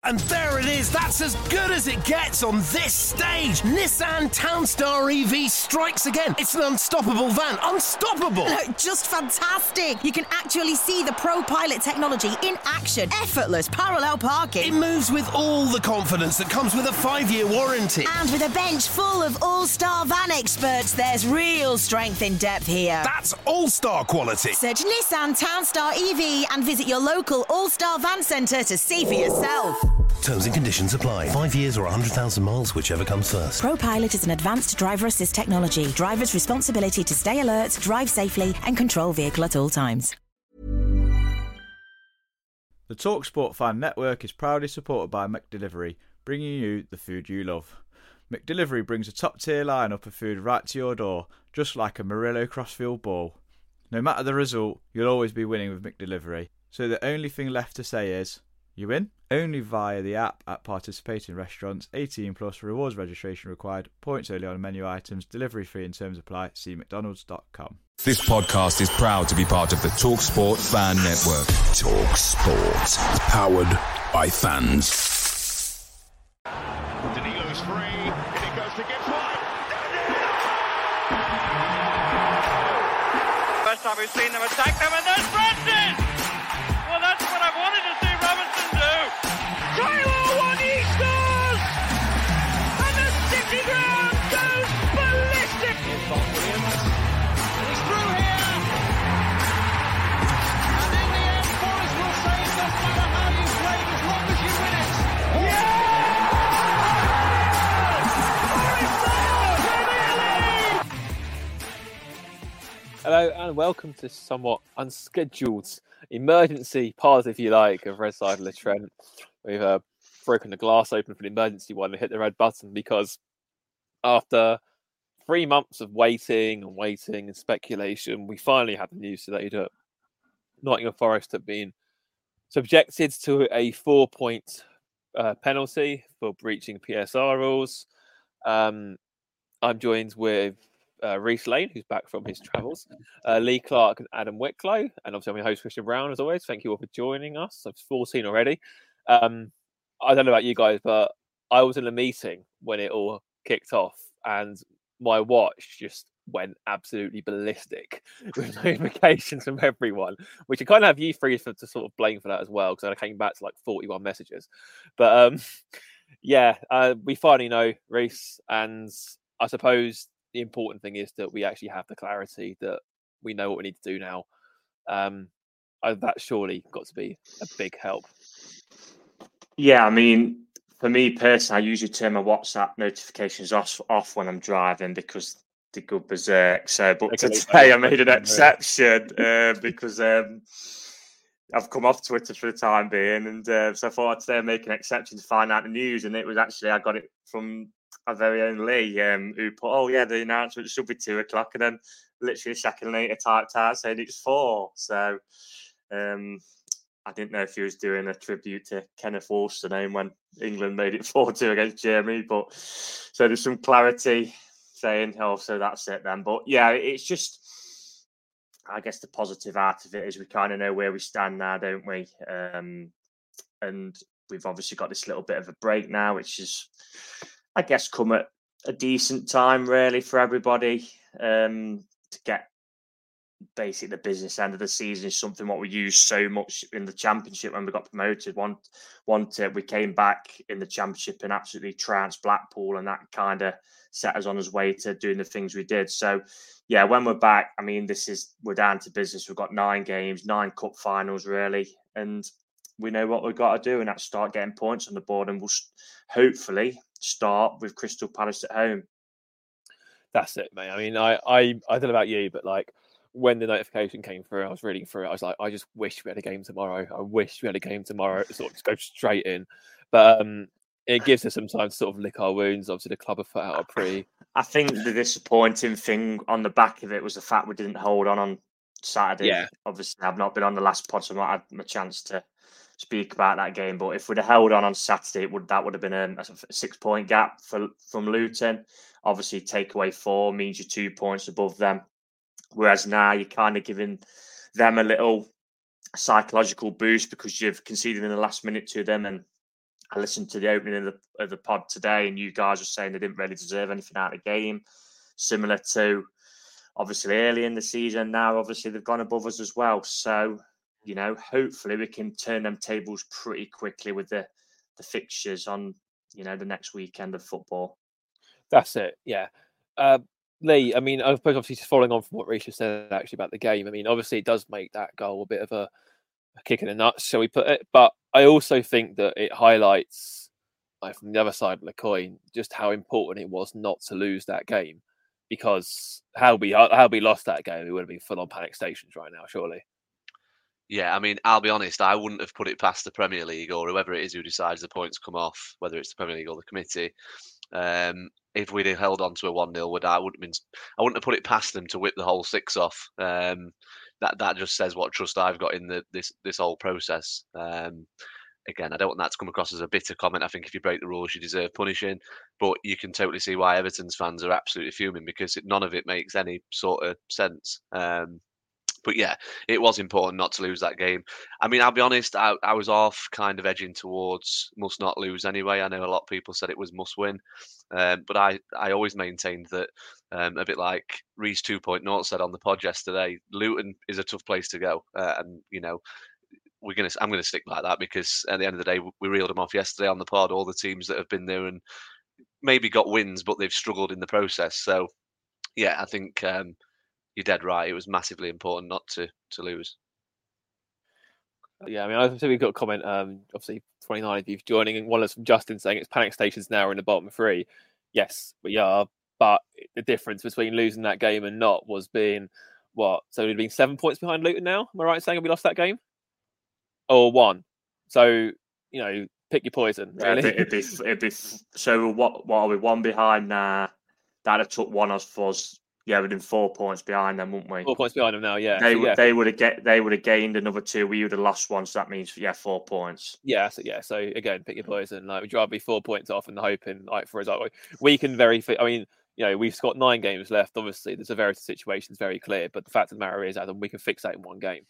And there it is. That's as good as it gets on this stage. Nissan Townstar EV strikes again. It's an unstoppable van. Unstoppable. Look, just fantastic. You can actually see the ProPilot technology in action. Effortless parallel parking. It moves with all the confidence that comes with a 5-year warranty. And with a bench full of all-star van experts, there's real strength in depth here. That's all-star quality. Search Nissan Townstar EV and visit your local all-star van centre to see for yourself. Terms and conditions apply. 5 years or 100,000 miles, whichever comes first. ProPilot is an advanced driver assist technology. Driver's responsibility to stay alert, drive safely and control vehicle at all times. The TalkSport Fan Network is proudly supported by McDelivery, bringing you the food you love. McDelivery brings a top-tier lineup of food right to your door, just like a Murillo Crossfield ball. No matter the result, you'll always be winning with McDelivery. So the only thing left to say is, you win? Only via the app at participating restaurants. 18 plus. Rewards registration required. Points only on menu items. Delivery fee and terms apply. See mcdonalds.com. This podcast is proud to be part of the TalkSport Fan Network. TalkSport. Powered by fans. Danilo's free. And it goes to Gibbs-White. First time we've seen them attack them, and there's Francis! Well, that's what I wanted to see Robinson do. Taylor one, he scores! And the City ground goes ballistic! He's through here! And in the end, Forest will say it doesn't matter how you play as long as you win it. Yeah! Hello and welcome to somewhat unscheduled emergency part, if you like, of Red Side of the Trent. We've broken the glass open for the emergency one and hit the red button because after 3 months of waiting and speculation, we finally had the news today that Nottingham Forest have been subjected to a 4-point penalty for breaching PSR rules. I'm joined with Reece Lane, who's back from his travels, Lee Clark and Adam Wicklow, and obviously I'm your host Christian Brown as always. Thank you all for joining us. I've 14 already. I don't know about you guys, but I was in a meeting when it all kicked off and my watch just went absolutely ballistic with notifications from everyone, which I kind of have you three to sort of blame for that as well, because I came back to like 41 messages. But we finally know, Reece, and I suppose the important thing is that we actually have the clarity that we know what we need to do now. That's surely got to be a big help. Yeah, I mean, for me personally, I usually turn my WhatsApp notifications off when I'm driving because they go berserk. But today I made an exception because I've come off Twitter for the time being, and so I thought today I'd make an exception to find out the news, and it was actually I got it from our very own Lee, who put, the announcement should be 2:00, and then literally a second later typed out saying it's 4. So I didn't know if he was doing a tribute to Kenneth Wolstenholme when England made it 4-2 against Germany, but so there's some clarity saying, so that's it then. But yeah, it's just, I guess the positive out of it is we kind of know where we stand now, don't we? And we've obviously got this little bit of a break now, which is, I guess, come at a decent time, really, for everybody to get basically the business end of the season is something what we used so much in the Championship when we got promoted. We came back in the Championship and absolutely trounced Blackpool, and that kind of set us on his way to doing the things we did. So, yeah, when we're back, I mean, we're down to business. We've got 9 games, 9 cup finals, really, and we know what we've got to do, and that's start getting points on the board, and we'll hopefully start with Crystal Palace at home. That's it, mate. I mean, I don't know about you, but like when the notification came through, I was reading through it. I was like, I just wish we had a game tomorrow. I wish we had a game tomorrow. Sort of just go straight in, but it gives us some time to sort of lick our wounds. Obviously, the club have put out a pretty. I think the disappointing thing on the back of it was the fact we didn't hold on Saturday. Yeah. Obviously, I've not been on the last pod, so I've not had a chance to speak about that game. But if we'd have held on Saturday, that would have been a 6-point gap from Luton. Obviously, take away 4 means you're 2 points above them. Whereas now you're kind of giving them a little psychological boost because you've conceded in the last minute to them, and I listened to the opening of the pod today, and you guys were saying they didn't really deserve anything out of the game. Similar to, obviously, early in the season. Now, obviously, they've gone above us as well. So, hopefully we can turn them tables pretty quickly with the fixtures on, the next weekend of football. That's it, yeah. Lee, I mean, I suppose obviously just following on from what Risha said actually about the game, I mean, obviously it does make that goal a bit of a kick in the nuts, shall we put it? But I also think that it highlights, from the other side of the coin, just how important it was not to lose that game. Because how we lost that game, we would have been full on panic stations right now, surely. Yeah, I mean, I'll be honest, I wouldn't have put it past the Premier League or whoever it is who decides the points come off, whether it's the Premier League or the committee. If we'd have held on to a 1-0, I wouldn't have put it past them to whip the whole 6 off. That just says what trust I've got in this whole process. Again, I don't want that to come across as a bitter comment. I think if you break the rules, you deserve punishing. But you can totally see why Everton's fans are absolutely fuming, because none of it makes any sort of sense. But yeah, it was important not to lose that game. I mean, I'll be honest, I was off kind of edging towards must not lose anyway. I know a lot of people said it was must win. But I always maintained that, a bit like Reece 2.0 said on the pod yesterday, Luton is a tough place to go. And, I'm going to stick like that, because at the end of the day, we reeled them off yesterday on the pod, all the teams that have been there and maybe got wins, but they've struggled in the process. So, yeah, I think you're dead right. It was massively important not to lose. Yeah, I mean, I think we've got a comment, obviously, 29 of you joining, and one is from Justin saying it's panic stations now in the bottom 3. Yes, we are, but the difference between losing that game and not was being, what? So we'd been 7 points behind Luton now? Am I right in saying we lost that game? Or 1? So, pick your poison, really. It'd be so what are we, 1 behind now? That'd have took 1 off us. Yeah, we'd been 4 points behind them, wouldn't we? 4 points behind them now, yeah. They would have gained another 2. We would have lost 1, so that means 4 points. Yeah, so again, pick your poison. Like, we'd rather be 4 points off and hoping, for us, we can we've got 9 games left. Obviously, the severity of the situation is very clear, but the fact of the matter is, Adam, we can fix that in 1 game,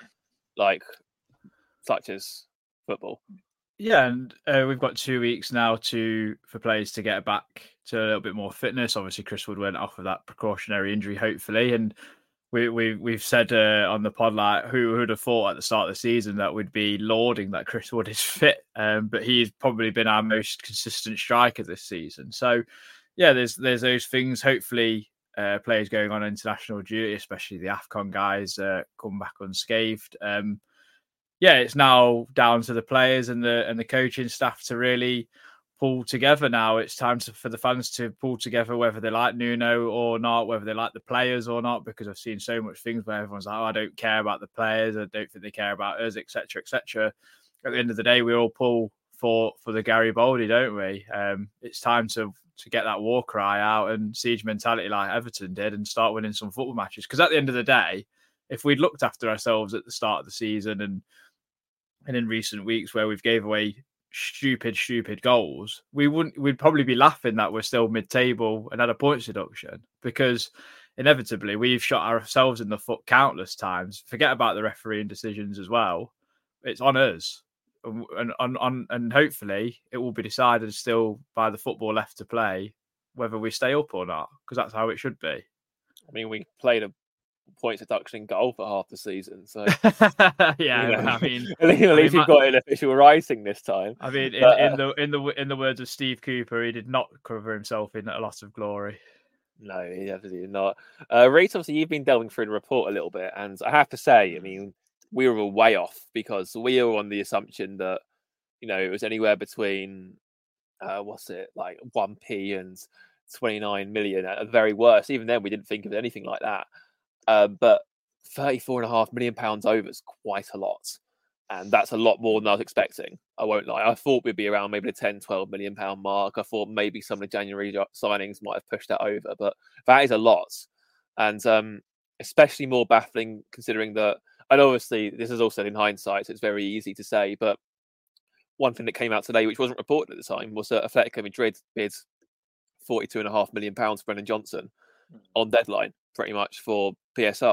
such as football. Yeah, and we've got 2 weeks now for players to get back to a little bit more fitness. Obviously, Chris Wood went off of that precautionary injury, hopefully, and we've said on the pod, like, who would have thought at the start of the season that we'd be lauding that Chris Wood is fit, but he's probably been our most consistent striker this season. So, yeah, there's those things. Hopefully, players going on international duty, especially the AFCON guys, come back unscathed. It's now down to the players and the coaching staff to really pull together now. It's time for the fans to pull together, whether they like Nuno or not, whether they like the players or not, because I've seen so much things where everyone's like, I don't care about the players, I don't think they care about us, etc., etc. At the end of the day, we all pull for the Garibaldi, don't we? It's time to get that war cry out and siege mentality like Everton did and start winning some football matches. Because at the end of the day, if we'd looked after ourselves at the start of the season and in recent weeks where we've gave away stupid goals, we'd probably be laughing that we're still mid-table and had a points deduction, because inevitably we've shot ourselves in the foot countless times. Forget about the refereeing decisions as well. It's on us. And hopefully it will be decided still by the football left to play whether we stay up or not, because that's how it should be. I mean, we played a points deduction goal for half the season, so yeah, I mean, at least you've got an official writing this time. I mean, in the words of Steve Cooper, he did not cover himself in a lot of glory. No, he definitely did not. Reece, obviously, you've been delving through the report a little bit, and I have to say, I mean, we were way off, because we were on the assumption that it was anywhere between 1p and 29 million at the very worst. Even then, we didn't think of anything like that. But £34.5 million over is quite a lot. And that's a lot more than I was expecting. I won't lie. I thought we'd be around maybe the £10-12 million mark. I thought maybe some of the January signings might have pushed that over. But that is a lot. And especially more baffling considering that, and obviously this is also in hindsight, so it's very easy to say, but one thing that came out today, which wasn't reported at the time, was that Atletico Madrid bid £42.5 million for Brennan Johnson on deadline, pretty much, for PSR.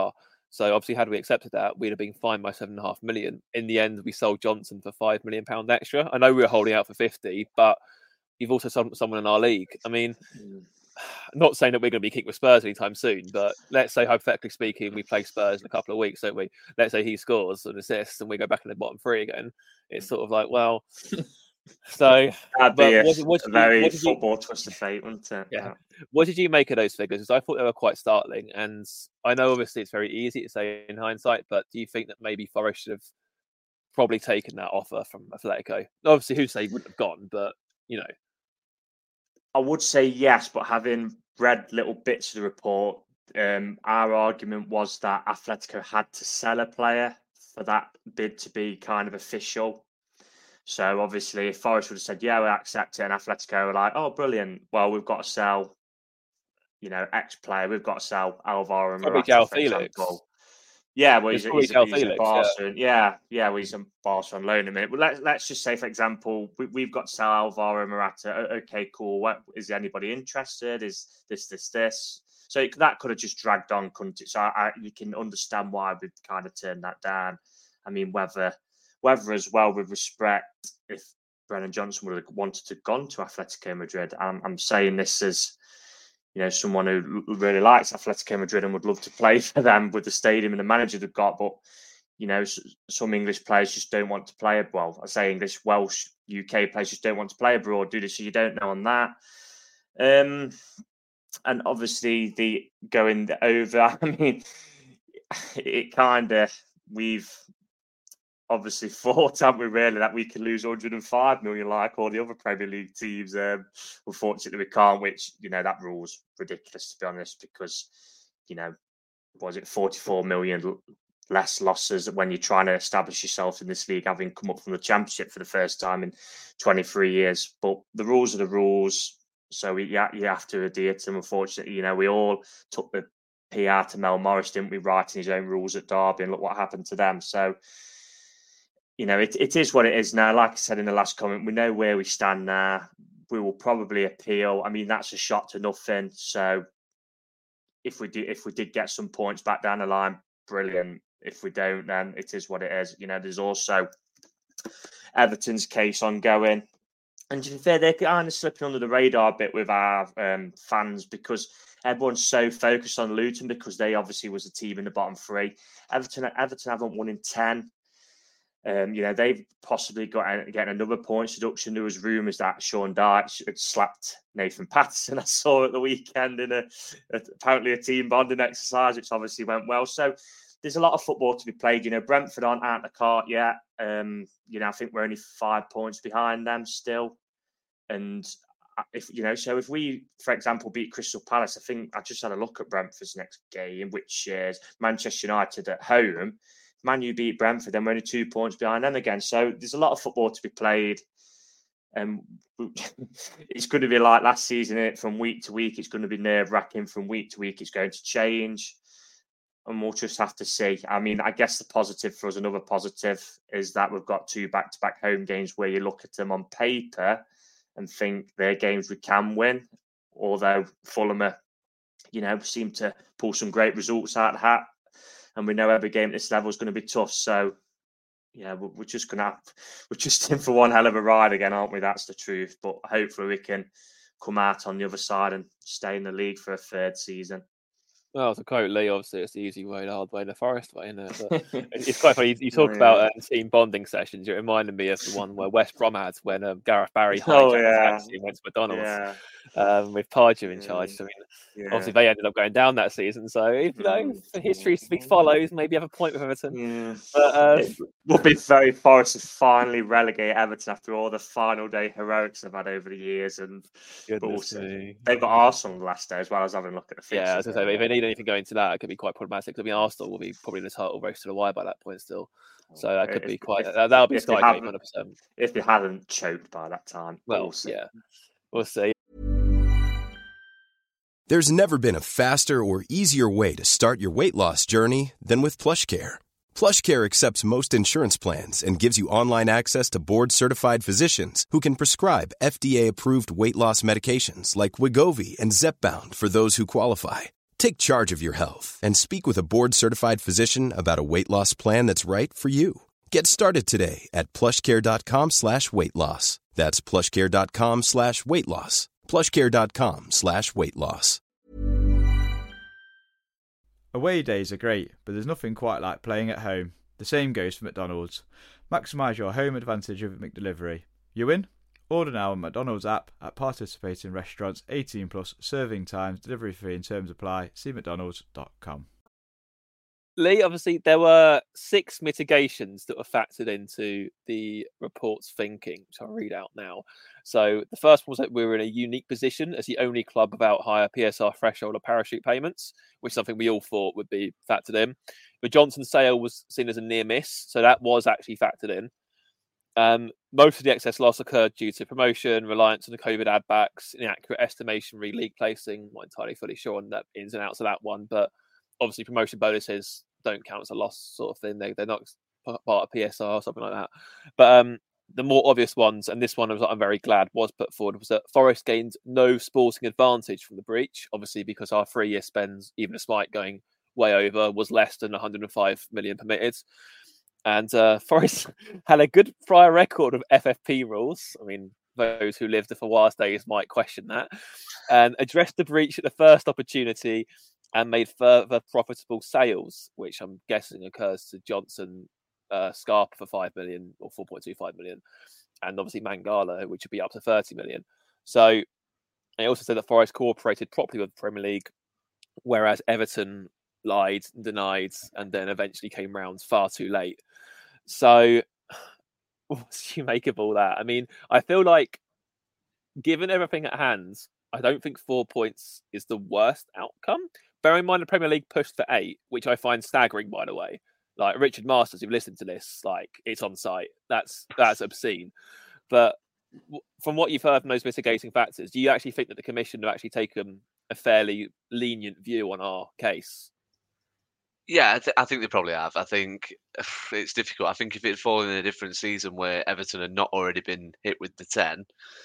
So obviously, had we accepted that, we'd have been fined by £7.5 million. In the end, we sold Johnson for £5 million extra. I know we were holding out for 50, but you've also sold someone in our league. I mean, not saying that we're going to be kicked with Spurs anytime soon, but let's say, hypothetically speaking, we play Spurs in a couple of weeks, don't we? Let's say he scores an assist and we go back in the bottom three again. It's sort of like, well, so that'd be a very football twist of fate, wouldn't it? Yeah. What did you make of those figures? Because I thought they were quite startling, and I know obviously it's very easy to say in hindsight, but do you think that maybe Forest should have probably taken that offer from Atletico? Obviously, who say he wouldn't have gone, but you know. I would say yes, but having read little bits of the report, our argument was that Atletico had to sell a player for that bid to be kind of official. So obviously, if Forest would have said, yeah, we accept it, and Atletico were like, oh, brilliant. Well, we've got to sell, X player. We've got to sell Alvaro Morata, for example. Yeah, well, he's a Barca. Yeah, well, he's a Barca on loan a minute. But let's just say, for example, we've got to sell Alvaro Morata. Okay, cool. Is anybody interested? Is this? So that could have just dragged on, couldn't it? So you can understand why we've kind of turned that down. I mean, whether as well, with respect, if Brennan Johnson would have wanted to gone to Atletico Madrid, I'm saying this as someone who really likes Atletico Madrid and would love to play for them with the stadium and the manager they've got. But, some English players just don't want to play. Well, I say English, Welsh, UK players just don't want to play abroad, do they? So you don't know on that. And obviously the going over, I mean, it kind of, we've obviously thought, haven't we, really, that we can lose 105 million like all the other Premier League teams. Unfortunately, we can't, which, that rule's ridiculous, to be honest, because, was it 44 million less losses when you're trying to establish yourself in this league, having come up from the Championship for the first time in 23 years. But the rules are the rules, so you have to adhere to them. Unfortunately, we all took the PR to Mel Morris, didn't we, writing his own rules at Derby, and look what happened to them. So, it is what it is now. Like I said in the last comment, we know where we stand now. We will probably appeal. I mean, that's a shot to nothing. So if we did get some points back down the line, brilliant. If we don't, then it is what it is. There's also Everton's case ongoing. And to be fair, they're kind of slipping under the radar a bit with our fans, because everyone's so focused on Luton because they obviously was a team in the bottom three. Everton haven't won in 10. They've possibly getting another points deduction. There was rumours that Sean Dyche had slapped Nathan Patterson. I saw at the weekend in apparently a team bonding exercise, which obviously went well. So there's a lot of football to be played. Brentford aren't out of the cart yet. I think we're only 5 points behind them still. And if we, for example, beat Crystal Palace, I think I just had a look at Brentford's next game, which is Manchester United at home. Man U beat Brentford, then we're only 2 points behind them again. So there's a lot of football to be played. It's going to be like last season, from week to week. It's going to be nerve-wracking. From week to week, it's going to change. And we'll just have to see. I mean, I guess the positive for us, another positive, is that we've got 2 back-to-back home games where you look at them on paper and think they're games we can win. Although Fulham seem to pull some great results out of the hat. And we know every game at this level is going to be tough. So, yeah, we're just in for one hell of a ride again, aren't we? That's the truth. But hopefully we can come out on the other side and stay in the league for a third season. Well, to quote Lee, obviously it's the easy way, the hard way, the Forest way, isn't it? But it's quite funny. You talk about team bonding sessions. It reminded me of the one where West Brom had when Gareth Barry hijacked and went to McDonald's with Pardew in charge. I mean, obviously they ended up going down that season. So, for history to be followed, maybe have a point with Everton. Yeah. But, it would be very Forest to finally relegate Everton after all the final day heroics they've had over the years. And but also, they've got Arsenal the last day as well. As having a look at the fixtures. Yeah, as I say, if they need anything going to that, it could be quite problematic. I mean, Arsenal will be probably in the title race to the wire by that point still. So that could be quite. That'll be Sky game 100%. If they hadn't choked by that time. Well, we'll see. There's never been a faster or easier way to start your weight loss journey than with PlushCare. PlushCare accepts most insurance plans and gives you online access to board-certified physicians who can prescribe FDA-approved weight loss medications like Wegovy and Zepbound for those who qualify. Take charge of your health and speak with a board-certified physician about a weight loss plan that's right for you. Get started today at plushcare.com/weight-loss. That's plushcare.com/weight-loss. plushcare.com/weight-loss. Away days are great, but there's nothing quite like playing at home. The same goes for McDonald's. Maximise your home advantage with McDelivery. You in? Order now on McDonald's app at participating restaurants. 18 plus, serving times, delivery fee and terms apply. See mcdonalds.com. Lee, obviously there were 6 mitigations that were factored into the report's thinking, which I'll read out now. So the first one was that we were in a unique position as the only club without higher PSR threshold or parachute payments, which is something we all thought would be factored in. The Johnson sale was seen as a near miss, so that was actually factored in. Most of the excess loss occurred due to promotion, reliance on the COVID ad backs, inaccurate estimation, league placing. Not entirely fully sure on the ins and outs of that one, but obviously promotion bonuses don't count as a loss sort of thing. They're not part of PSR or something like that. But the more obvious ones, and this one I'm very glad was put forward, was that Forest gained no sporting advantage from the breach, obviously because our 3-year spends, even despite going way over, was less than 105 million permitted. And Forest had a good prior record of FFP rules. I mean, those who lived for Wars days might question that. And addressed the breach at the first opportunity and made further profitable sales, which I'm guessing occurs to Johnson, Scarpa for 5 million or 4.25 million, and obviously Mangala, which would be up to 30 million. So they also said that Forest cooperated properly with the Premier League, whereas Everton lied, denied, and then eventually came round far too late. So what do you make of all that? I mean, I feel like given everything at hand, I don't think 4 points is the worst outcome. Bear in mind the Premier League pushed for 8, which I find staggering, by the way. Like Richard Masters, who've listened to this, like it's on site. That's obscene. But from what you've heard from those mitigating factors, do you actually think that the Commission have actually taken a fairly lenient view on our case? Yeah, I think they probably have. I think it's difficult. I think if it had fallen in a different season where Everton had not already been hit with the 10,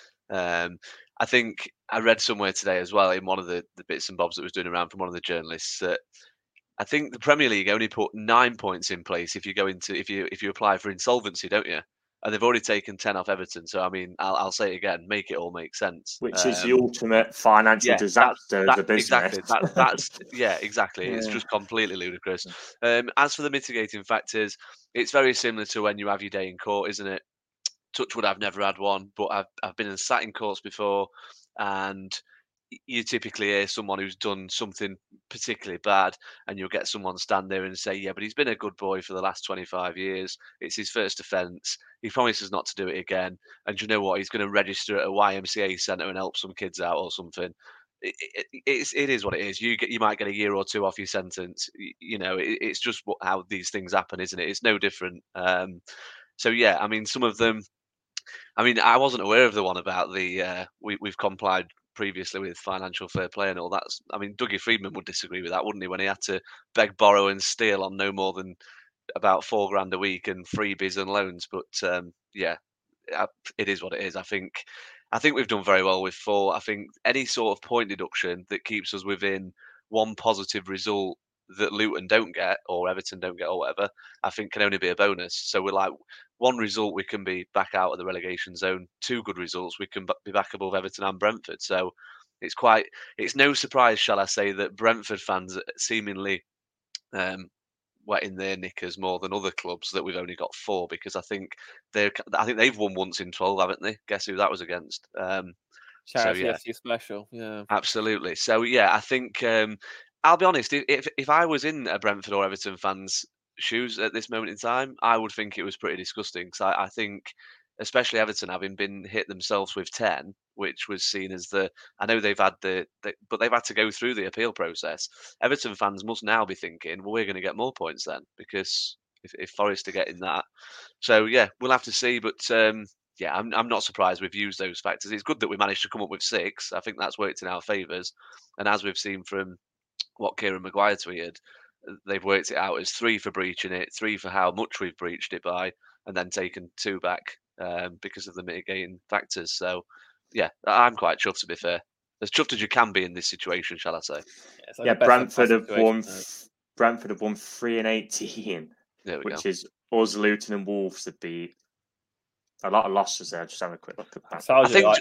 I think I read somewhere today as well in one of the bits and bobs that was doing around from one of the journalists that I think the Premier League only put 9 points in place if you go into if you apply for insolvency, don't you? And they've already taken 10 off Everton. So I mean, I'll say it again: make it all make sense. Which is the ultimate financial disaster as a business. Exactly. That's exactly. Yeah. It's just completely ludicrous. As for the mitigating factors, it's very similar to when you have your day in court, isn't it? Touchwood, I've never had one, but I've been sat in courts before, and you typically hear someone who's done something particularly bad, and you'll get someone stand there and say, yeah, but he's been a good boy for the last 25 years. It's his first offence. He promises not to do it again. And you know what? He's going to register at a YMCA centre and help some kids out or something. It is what it is. You might get a year or 2 off your sentence. You know, it's just how these things happen, isn't it? It's no different. So, yeah, I mean, some of them, I mean, I wasn't aware of the one about the we've complied previously with financial fair play and all that. I mean, Dougie Friedman would disagree with that, wouldn't he? When he had to beg, borrow, and steal on no more than about $4,000 a week and freebies and loans. But yeah, it is what it is. I think we've done very well with 4. I think any sort of point deduction that keeps us within one positive result that Luton don't get or Everton don't get or whatever, I think can only be a bonus. So we're like, 1 result we can be back out of the relegation zone. 2 good results we can be back above Everton and Brentford. So it's no surprise, shall I say, that Brentford fans seemingly wetting their knickers more than other clubs that we've only got 4, because I think they've won once in 12, haven't they? Guess who that was against? Charity FC Special, yeah, absolutely. So yeah, I think I'll be honest. If I was in a Brentford or Everton fans' shoes at this moment in time, I would think it was pretty disgusting. Because I think, especially Everton, having been hit themselves with 10, which was seen as I know they've had but they've had to go through the appeal process. Everton fans must now be thinking, well, we're going to get more points then, because if Forest are getting that. So yeah, we'll have to see. But yeah, I'm not surprised we've used those factors. It's good that we managed to come up with 6. I think that's worked in our favours. And as we've seen from what Kieran Maguire tweeted, they've worked it out as 3 for breaching it, 3 for how much we've breached it by, and then taken 2 back because of the mitigating factors. So, yeah, I'm quite chuffed, to be fair. as chuffed as you can be in this situation, shall I say? Yeah, Brentford have won 3 and 18, which is us, Luton, and Wolves would be a lot of losses there. Just having a quick look at that. I think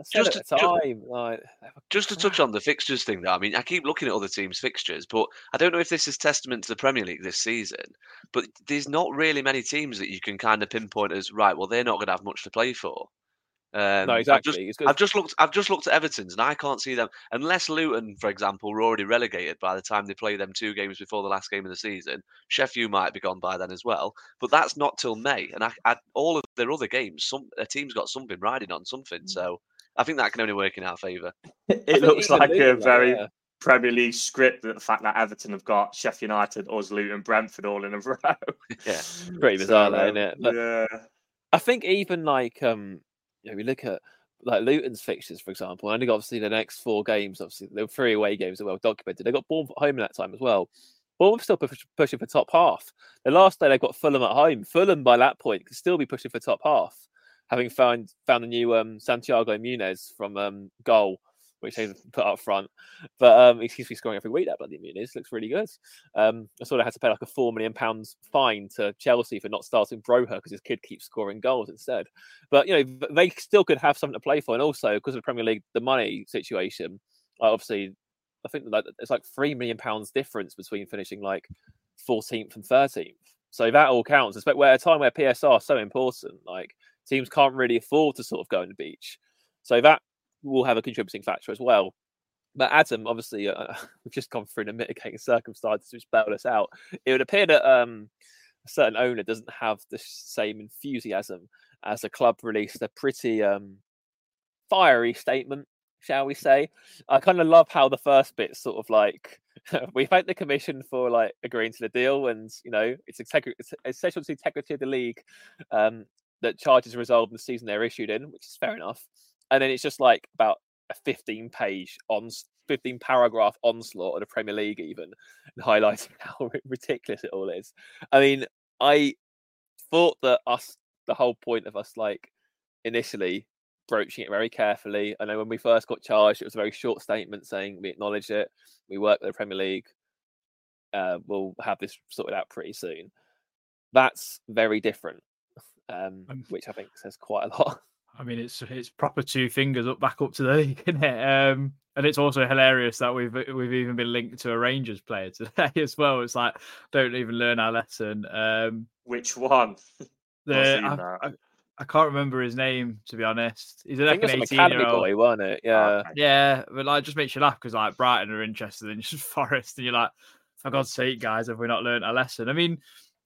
just to touch on the fixtures thing, though. I mean, I keep looking at other teams' fixtures, but I don't know if this is testament to the Premier League this season. But there's not really many teams that you can kind of pinpoint as right. Well, they're not going to have much to play for. No, exactly. I've just looked at Everton's, and I can't see them unless Luton, for example, were already relegated by the time they play them 2 games before the last game of the season. Sheffield might be gone by then as well, but that's not till May. And all of their other games, a team's got something riding on something. So I think that can only work in our favour. It looks like a very Premier League script, that the fact that Everton have got Sheffield United, us, Luton, Brentford all in a row. Yeah, pretty bizarre, isn't it? But yeah, I think even like we look at like Luton's fixtures, for example. Only got obviously the next 4 games. Obviously, there were 3 away games that were well documented. They got Bournemouth at home in that time as well. Bournemouth still pushing for top half. The last day they got Fulham at home. Fulham by that point could still be pushing for top half, having found the new Santiago Munez from goal, which they put up front. But he seems to be scoring every week, that bloody Munez. Looks really good. I saw they had to pay like a £4 million fine to Chelsea for not starting Broha because his kid keeps scoring goals instead. But, they still could have something to play for. And also, because of the Premier League, the money situation, obviously, I think it's like £3 million difference between finishing like 14th and 13th. So that all counts. At a time where PSR is so important, like teams can't really afford to sort of go on the beach. So that will have a contributing factor as well. But Adam, obviously, we've just gone through the mitigating circumstances which bailed us out. It would appear that a certain owner doesn't have the same enthusiasm as the club released a pretty fiery statement, shall we say. I kind of love how the first bit sort of like, we thank the commission for like agreeing to the deal, and it's essential to the integrity of the league that charges are resolved in the season they're issued in, which is fair enough. And then it's just like about a 15-paragraph onslaught of the Premier League, even, and highlighting how ridiculous it all is. I mean, I thought that the whole point of us, like, initially broaching it very carefully. I know when we first got charged, it was a very short statement saying we acknowledge it, we work with the Premier League, we'll have this sorted out pretty soon. That's very different, which I think says quite a lot. I mean, it's proper 2 fingers back up to the league, isn't it? And it's also hilarious that we've even been linked to a Rangers player today as well. It's like, don't even learn our lesson. Which one? I can't remember his name, to be honest. He's like an 18-year-old boy, wasn't it? Yeah, yeah. But like, just makes you laugh because like Brighton are interested in just Forest, and you're like, for God's sake, guys, have we not learned our lesson? I mean,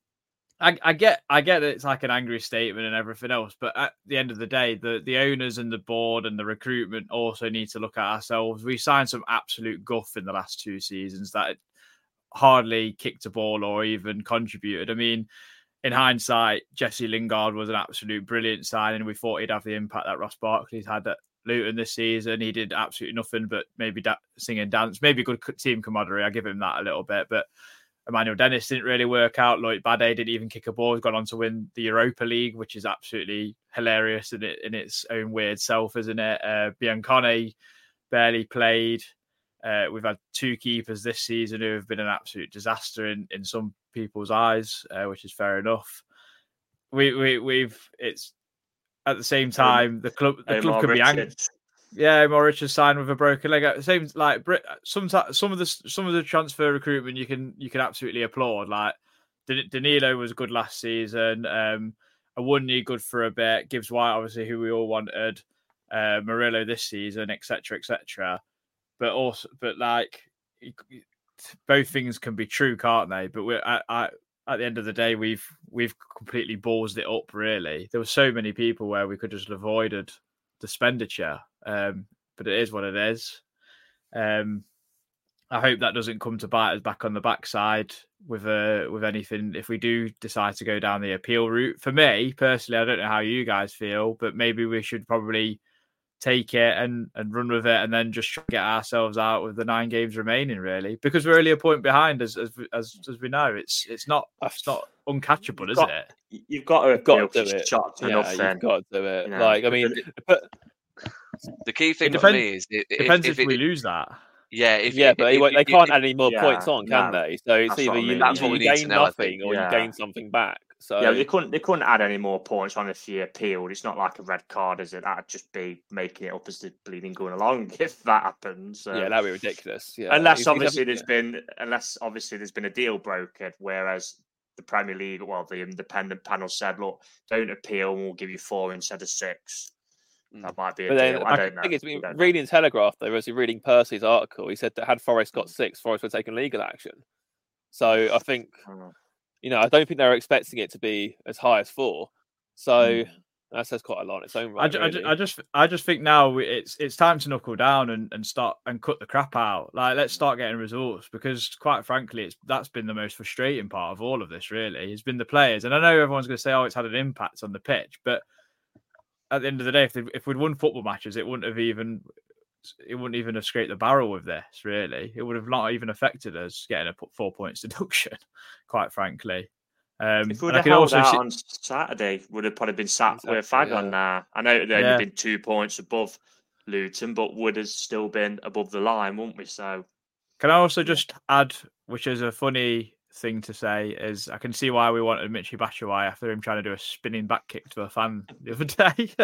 I get that it's like an angry statement and everything else, but at the end of the day, the owners and the board and the recruitment also need to look at ourselves. We signed some absolute guff in the last 2 seasons that hardly kicked a ball or even contributed. I mean, in hindsight, Jesse Lingard was an absolute brilliant signing. We thought he'd have the impact that Ross Barkley's had at Luton this season. He did absolutely nothing but maybe sing and dance. Maybe good team camaraderie. I give him that a little bit, but Emmanuel Dennis didn't really work out. Lloyd Bade didn't even kick a ball. He's gone on to win the Europa League, which is absolutely hilarious in its own weird self, isn't it? Biancone barely played. We've had 2 keepers this season who have been an absolute disaster in some people's eyes, which is fair enough. It's at the same time the club could be angry. Yeah, Morich has signed with a broken leg. Same like some of the transfer recruitment you can absolutely applaud. Like Danilo was good last season. Awoniyi good for a bit. Gibbs White, obviously, who we all wanted. Murillo this season, etc., etc. But like both things can be true, can't they? But at the end of the day, we've completely ballsed it up. Really, there were so many people where we could just have avoided the expenditure. But it is what it is. I hope that doesn't come to bite us back on the backside with anything if we do decide to go down the appeal route. For me personally, I don't know how you guys feel, but maybe we should probably take it and run with it, and then just try to get ourselves out with the 9 games remaining, really, because we're only a point behind, as we know. It's not uncatchable, is it? You've got to do it. You've got to do it. Like, I mean, The key thing for me is depends if we lose that. Yeah, but they can't add any more points on, can they? So it's either you gain nothing or you gain something back. So they couldn't add any more points on if you appealed. It's not like a red card, is it? That'd just be making it up as the bleeding going along if that happens. Yeah, that'd be ridiculous. Yeah. Unless obviously there's been a deal brokered, whereas the Premier League, the independent panel said, look, don't appeal and we'll give you 4 instead of 6. That might be a deal. I don't know. It's reading Telegraph, though, as you're reading Percy's article, he said that had Forest got 6, Forest would have taken legal action. So I think, I don't think they were expecting it to be as high as 4. So that says quite a lot on its own right. I just think now it's time to knuckle down and start and cut the crap out. Like, let's start getting results, because quite frankly, that's been the most frustrating part of all of this. Really, it's been the players, and I know everyone's going to say, "Oh, it's had an impact on the pitch," but at the end of the day, if we'd won football matches, it wouldn't even have scraped the barrel with this. Really, it would have not even affected us getting a 4 points deduction. Quite frankly, if we would have held out on Saturday, would have probably been sat with a fag on now. I know they'd only been 2 points above Luton, but would have still been above the line, wouldn't we? So, can I also just add, which is a funny thing to say, is I can see why we wanted Michy Batshuayi after him trying to do a spinning back kick to a fan the other day.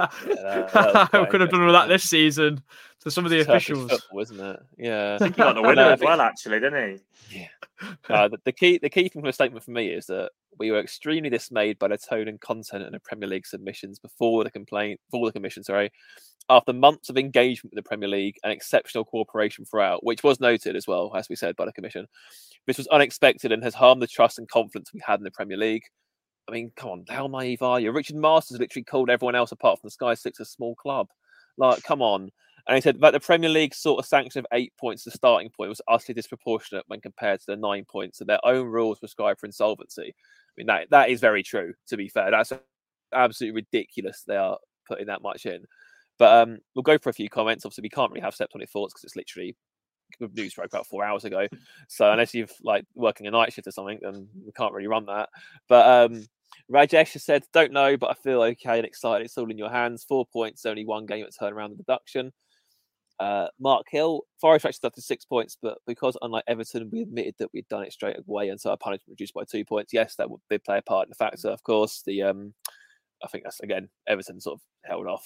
I could have done with that this season to some of the officials, football, isn't it? Yeah, I think he got the winner as well, actually, didn't he? Yeah. The key thing from the statement for me is that we were extremely dismayed by the tone and content of the Premier League submissions before the commission. After months of engagement with the Premier League and exceptional cooperation throughout, which was noted as well, as we said, by the Commission, this was unexpected and has harmed the trust and confidence we had in the Premier League. I mean, come on, how naive are you? Richard Masters literally called everyone else apart from the Sky Six a small club. Like, come on. And he said that the Premier League sort of sanction of 8 points as a starting point was utterly disproportionate when compared to the 9 points that their own rules prescribe for insolvency. I mean, that is very true, to be fair. That's absolutely ridiculous they are putting that much in. But we'll go for a few comments. Obviously, we can't really have Septonic thoughts because it's literally news broke about 4 hours ago. So unless you've working a night shift or something, then we can't really run that. But Rajesh has said, don't know, but I feel okay and excited. It's all in your hands. 4 points, only one game at turnaround the deduction. Mark Hill, Forest actually started 6 points, but because unlike Everton, we admitted that we'd done it straight away, and so our punishment reduced by 2 points. Yes, that would play a part in the factor, of course. I think that's, again, Everton sort of held off.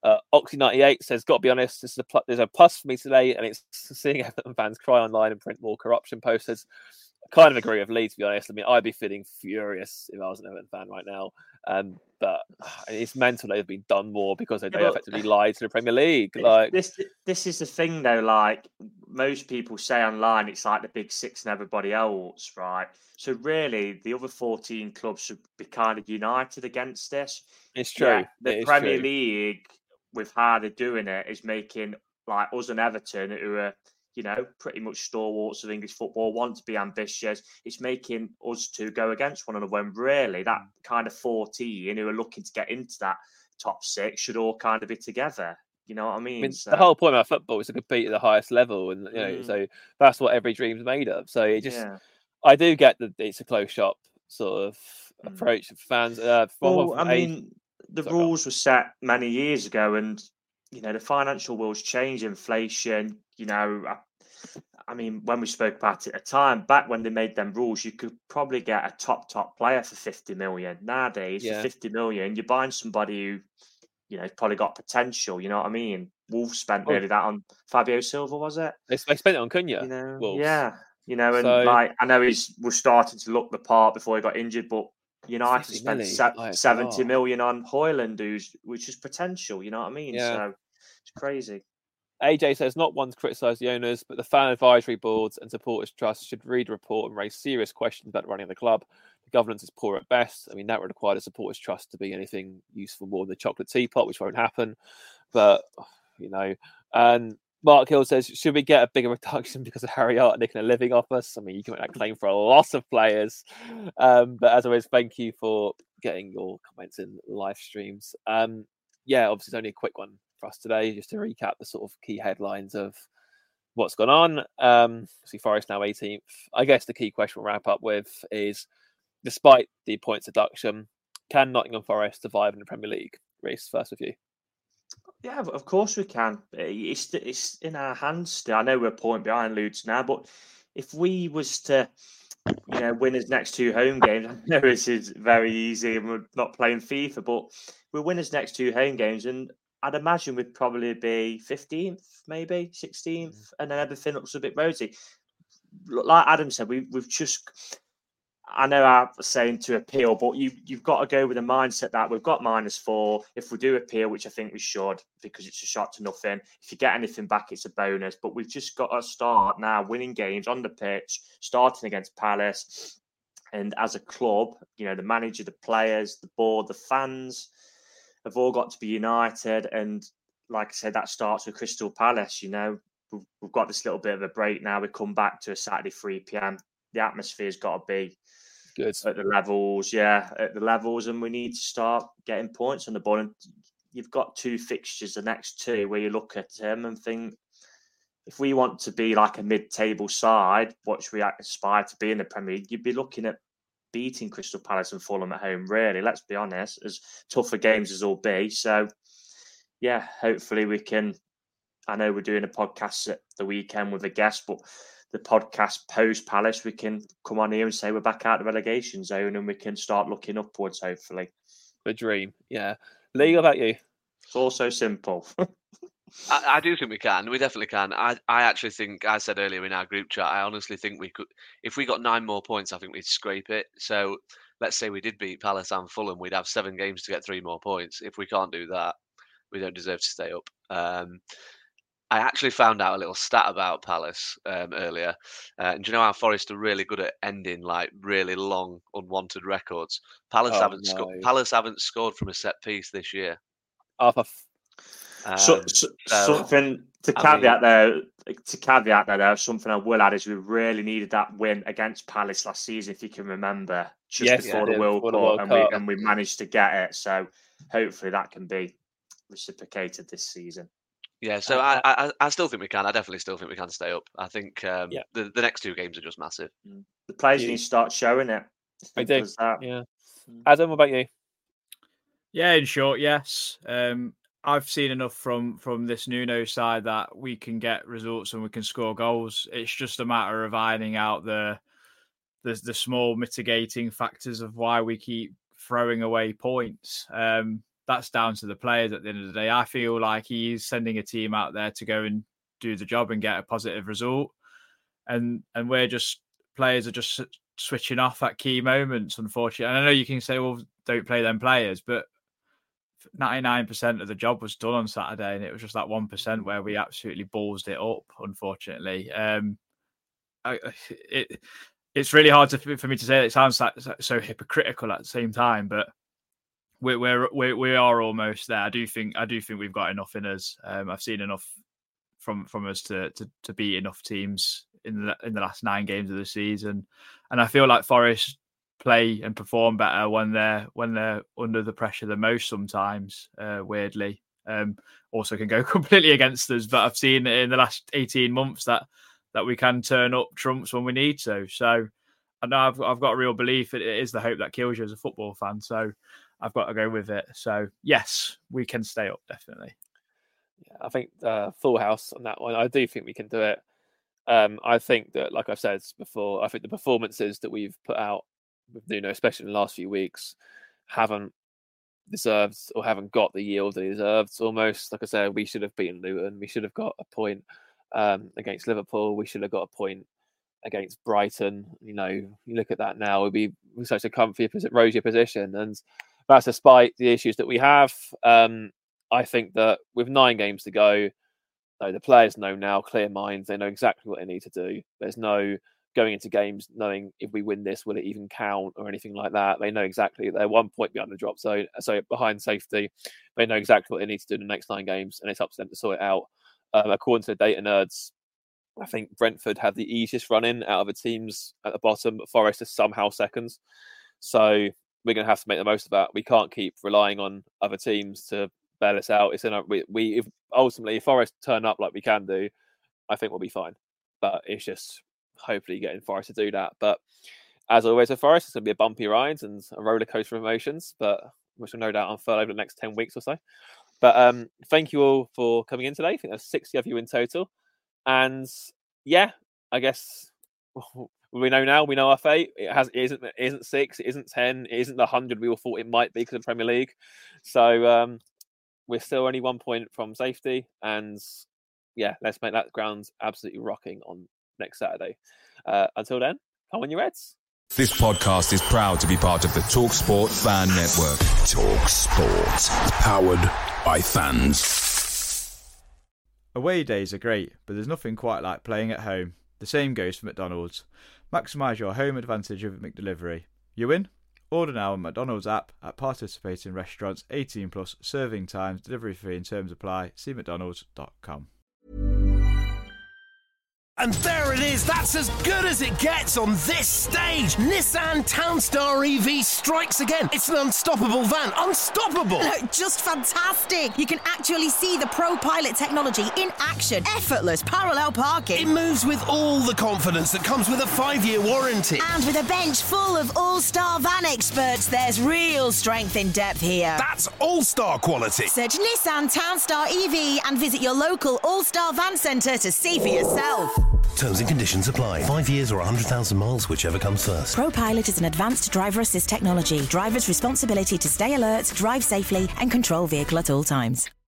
Oxy98 says, got to be honest, there's a plus for me today, and it's seeing Everton fans cry online and print more corruption posters. I kind of agree with Lee, to be honest. I mean, I'd be feeling furious if I was an Everton fan right now. But it's mental they've been done more because they effectively lied to the Premier League. Like, this is the thing, though. Like, most people say online, it's like the Big Six and everybody else, right? So really, the other 14 clubs should be kind of united against this. It's true. Yeah, the Premier League, with how they're doing it, is making like us and Everton, who are, pretty much stalwarts of English football, want to be ambitious. It's making us two go against one another, when really that kind of 14 who are looking to get into that top 6 should all kind of be together. You know what I mean? The whole point of football is to compete at the highest level, and so that's what every dream's made of. So it just, I do get that it's a close shop sort of approach for fans. The rules were set many years ago, and the financial world's changed, inflation. I mean, when we spoke about it at the time, back when they made them rules, you could probably get a top player for 50 million. Nowadays, for 50 million, you're buying somebody who, probably got potential. You know what I mean? Wolves spent nearly that on Fabio Silva, was it? They spent it on Cunha. Wolves. Yeah. I know was starting to look the part before he got injured, but United spent 70 million on Højlund, which is potential. You know what I mean? Yeah. So it's crazy. AJ says, not one to criticise the owners, but the fan advisory boards and supporters trust should read the report and raise serious questions about the running of the club. The governance is poor at best. I mean, that would require the supporters trust to be anything useful more than the chocolate teapot, which won't happen. But, and Mark Hill says, should we get a bigger reduction because of Harry Hart nicking a living off us? I mean, you can make that claim for a lot of players. But as always, thank you for getting your comments in live streams. Obviously it's only a quick one for us today, just to recap the sort of key headlines of what's gone on. See, Forest now 18th. I guess the key question we'll wrap up with is, despite the points deduction, can Nottingham Forest survive in the Premier League? Reece, first with you. Yeah, of course we can. It's in our hands still. I know we're a point behind Leeds now, but if we was to, win his next 2 home games, I know this is very easy and we're not playing FIFA, but we'll win his next 2 home games and I'd imagine we'd probably be 15th, maybe 16th, and then everything looks a bit rosy. Like Adam said, we've just... I know I'm saying to appeal, but you've got to go with the mindset that we've got -4. If we do appeal, which I think we should, because it's a shot to nothing. If you get anything back, it's a bonus. But we've just got to start now winning games on the pitch, starting against Palace. And as a club, the manager, the players, the board, the fans have all got to be united. And like I said, that starts with Crystal Palace. We've got this little bit of a break now. We come back to a Saturday 3 p.m. The atmosphere's got to be good at the levels, and we need to start getting points on the board. And you've got 2 fixtures, the next 2, where you look at them and think, if we want to be like a mid-table side, what should we aspire to be in the Premier League? You'd be looking at beating Crystal Palace and Fulham at home, really. Let's be honest, as tough a games as all be. So, yeah, hopefully we can. I know we're doing a podcast at the weekend with a guest, but the podcast post Palace, we can come on here and say we're back out of the relegation zone and we can start looking upwards, hopefully. The dream, yeah. Lee, what about you? It's all so simple. I do think we can. We definitely can. I actually think, I said earlier in our group chat, I honestly think we could, if we got 9 more points, I think we'd scrape it. So let's say we did beat Palace and Fulham, we'd have 7 games to get 3 more points. If we can't do that, we don't deserve to stay up. I actually found out a little stat about Palace earlier. And do you know how Forest are really good at ending like really long, unwanted records? Palace haven't scored from a set piece this year. Something to caveat there, something I will add is we really needed that win against Palace last season, if you can remember, before the World Cup, and we managed to get it. So hopefully that can be reciprocated this season. Yeah, so I still think we can. I definitely still think we can stay up. I think the next 2 games are just massive. The players need to start showing it. I do. Yeah. Adam, what about you? Yeah, in short, yes. I've seen enough from this Nuno side that we can get results and we can score goals. It's just a matter of ironing out the small mitigating factors of why we keep throwing away points. That's down to the players at the end of the day. I feel like he's sending a team out there to go and do the job and get a positive result. And players are just switching off at key moments, unfortunately. And I know you can say, well, don't play them players, but 99% of the job was done on Saturday, and it was just that 1% where we absolutely ballsed it up, unfortunately. It's really hard for me to say that. It sounds so hypocritical at the same time, but we are almost there. I do think we've got enough in us. I've seen enough from us to beat enough teams in the last 9 games of the season, and I feel like Forest play and perform better when they're under the pressure the most. Sometimes, weirdly, also can go completely against us. But I've seen in the last 18 months that we can turn up trumps when we need to. So I know I've got a real belief it is the hope that kills you as a football fan. So I've got to go with it. So, yes, we can stay up, definitely. Yeah, I think full house on that one. I do think we can do it. I think that, like I've said before, I think the performances that we've put out with Nuno, especially in the last few weeks, haven't deserved or haven't got the yield they deserved. Almost, like I said, we should have beaten Luton. We should have got a point against Liverpool. We should have got a point against Brighton. You look at that now, we're such a comfy, rosier position, and that's despite the issues that we have. I think that with 9 games to go, the players know now, clear minds, they know exactly what they need to do. There's no going into games knowing if we win this, will it even count or anything like that. They know exactly they're 1 point behind the drop zone, so behind safety. They know exactly what they need to do in the next 9 games, and it's up to them to sort it out. According to the data nerds, I think Brentford have the easiest run-in out of the teams at the bottom, but Forest is somehow seconds. So we're going to have to make the most of that. We can't keep relying on other teams to bail us out. It's if ultimately if Forest turn up like we can do, I think we'll be fine. But it's just hopefully getting Forest to do that. But as always with Forest, it's going to be a bumpy ride and a roller coaster of emotions, but which will no doubt unfurl over the next 10 weeks or so. But thank you all for coming in today. I think there's 60 of you in total. And yeah, I guess we know now. We know our fate. It isn't 6. It isn't 10. It isn't the 100 we all thought it might be because of the Premier League. So we're still only 1 point from safety. And yeah, let's make that ground absolutely rocking on next Saturday. Until then, come on, you Reds. This podcast is proud to be part of the TalkSport Fan Network. TalkSport. Powered by fans. Away days are great, but there's nothing quite like playing at home. The same goes for McDonald's. Maximise your home advantage with McDelivery. You win? Order now on McDonald's app at participating restaurants. 18 plus, serving times, delivery fee and terms apply. See mcdonalds.com. And there it is, that's as good as it gets on this stage. Nissan Townstar EV strikes again. It's an unstoppable van, unstoppable. Look, just fantastic. You can actually see the ProPilot technology in action. Effortless parallel parking. It moves with all the confidence that comes with a 5-year warranty. And with a bench full of all-star van experts, there's real strength in depth here. That's all-star quality. Search Nissan Townstar EV and visit your local all-star van centre to see for yourself. Terms and conditions apply. 5 years or 100,000 miles, whichever comes first. ProPilot is an advanced driver assist technology. Driver's responsibility to stay alert, drive safely and control vehicle at all times.